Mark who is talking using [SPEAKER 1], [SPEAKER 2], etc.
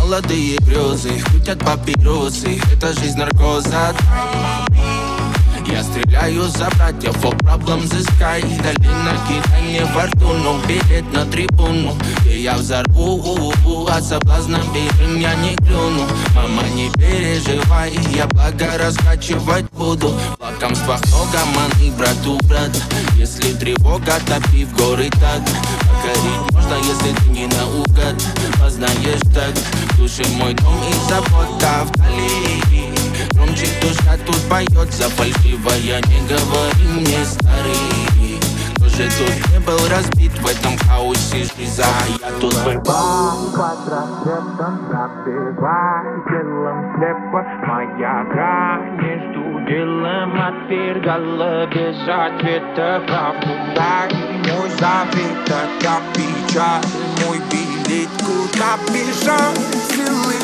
[SPEAKER 1] молодые грезы, крутят папиросы, это жизнь наркоза. Я стреляю за братьев, all problems is sky. Долина, кидай мне фортуну, билет на трибуну, где я взорву, от соблазна берем я не клюну. Мама, не переживай, я благо раскачивать буду. В лакомствах много маны, брату, брат. Если тревога, топи в горы так. Покорить можно, если ты не наугад. Познаешь так, в душе мой дом и забота вдали. Громче душа тут поется фальшивая, не говори мне, старый. Тоже тут не был разбит в этом хаосе жизни, я тут был.
[SPEAKER 2] Квадратом пробивай, делом слепо моя грань. Между делом отвергала без ответа правду. Дай мой завет, это печаль, мой билет, куда бежать, силы